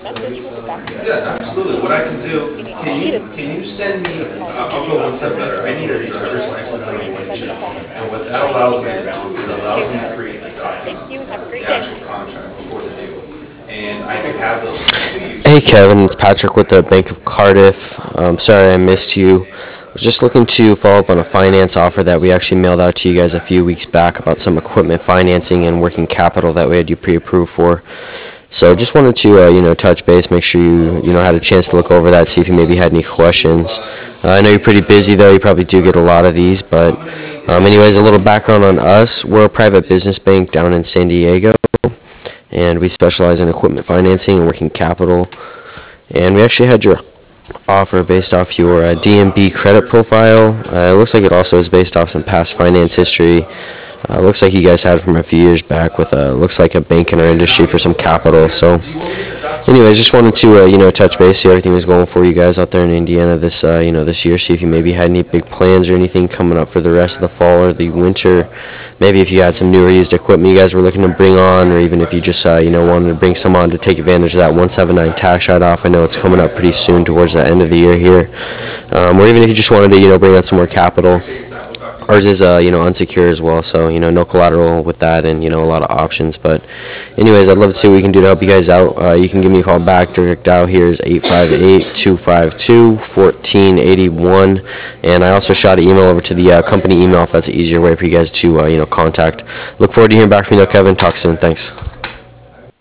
message with the document. Yeah, absolutely. What I can do, If you need to can see you it, can you send me? you I'll can go one step better. I need a driver's anywhere license or on you a can send it windshield, home. and what that All you need to allows me go to do is it to allows me to her. create the Thank you and documents, have a great the day. actual contract before the deal, and I can have those to you. Hey Kevin, it's Patrick with the Bank of Cardiff. Sorry I missed you. I was just looking to follow up on a finance offer that we actually mailed out to you guys a few weeks back about some equipment financing and working capital that we had you pre-approved for. So just wanted to touch base, make sure you had a chance to look over that, see if you maybe had any questions. I know you're pretty busy though. You probably do get a lot of these, but anyways, a little background on us. We're a private business bank down in San Diego, and we specialize in equipment financing and working capital. And we actually had your offer based off your DMB credit profile. It looks like it also is based off some past finance history. Looks like you guys had it from a few years back with looks like a bank in our industry for some capital. So anyways, just wanted to touch base, see how everything was going for you guys out there in Indiana this year. See if you maybe had any big plans or anything coming up for the rest of the fall or the winter. Maybe if you had some new or used equipment you guys were looking to bring on, or even if you just wanted to bring some on to take advantage of that 179 tax write-off. I know it's coming up pretty soon towards the end of the year here. Or even if you just wanted to bring on some more capital. Ours is unsecured as well, so no collateral with that, and a lot of options. But anyways, I'd love to see what we can do to help you guys out. You can give me a call back. Direct dial here is 858-252-1481, and I also shot an email over to the company email if that's an easier way for you guys to contact. Look forward to hearing back from you, Kevin. Talk soon. Thanks.